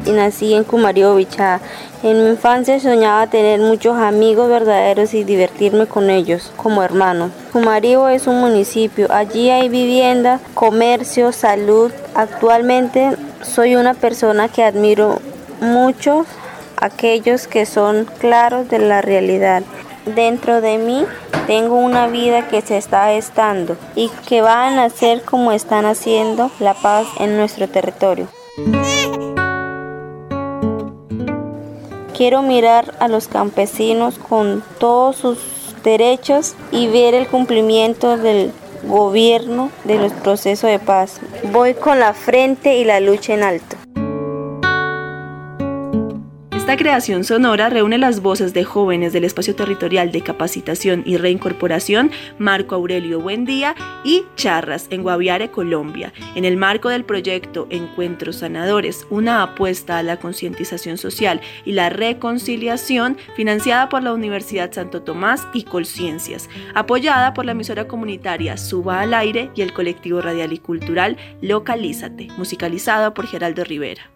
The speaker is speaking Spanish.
y nací en Cumarío, Bichada. En mi infancia soñaba tener muchos amigos verdaderos y divertirme con ellos como hermanos. Cumarío es un municipio, allí hay vivienda, comercio, salud. Actualmente soy una persona que admiro mucho a aquellos que son claros de la realidad. Dentro de mí tengo una vida que se está gestando y que va a nacer como están haciendo la paz en nuestro territorio. Quiero mirar a los campesinos con todos sus derechos y ver el cumplimiento del gobierno de los procesos de paz. Voy con la frente y la lucha en alto. Esta creación sonora reúne las voces de jóvenes del Espacio Territorial de Capacitación y Reincorporación Marco Aurelio Buendía y Charras en Guaviare, Colombia, en el marco del proyecto Encuentros Sanadores, una apuesta a la concientización social y la reconciliación, financiada por la Universidad Santo Tomás y Colciencias, apoyada por la emisora comunitaria Suba al Aire y el colectivo radial y cultural Localízate, musicalizado por Geraldo Rivera.